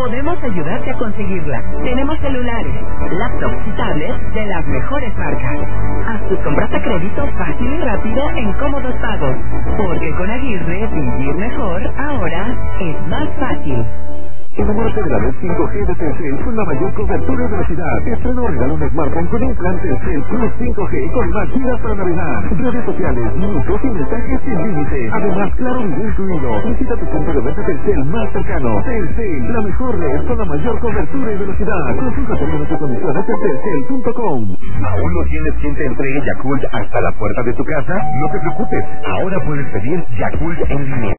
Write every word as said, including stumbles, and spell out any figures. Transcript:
podemos ayudarte a conseguirla. Tenemos celulares, laptops y tablets de las mejores marcas. Haz tus compras a crédito fácil y rápido en cómodos pagos. Porque con Aguirre, vivir mejor ahora es más fácil. Enamórate de la red cinco G de Telcel con la mayor cobertura y velocidad. Estrena o regala un smartphone con un plan Telcel Plus cinco G con más gigas para navegar, redes sociales, minutos y mensajes sin límite. Además, claro, video incluido. Visita tu punto de venta Telcel más cercano. Telcel, la mejor red con la mayor cobertura y velocidad. Consulta términos y condiciones en telcel punto com. ¿Aún no tienes quien te entregue Yakult hasta la puerta de tu casa? No te preocupes, ahora puedes pedir Yakult en línea.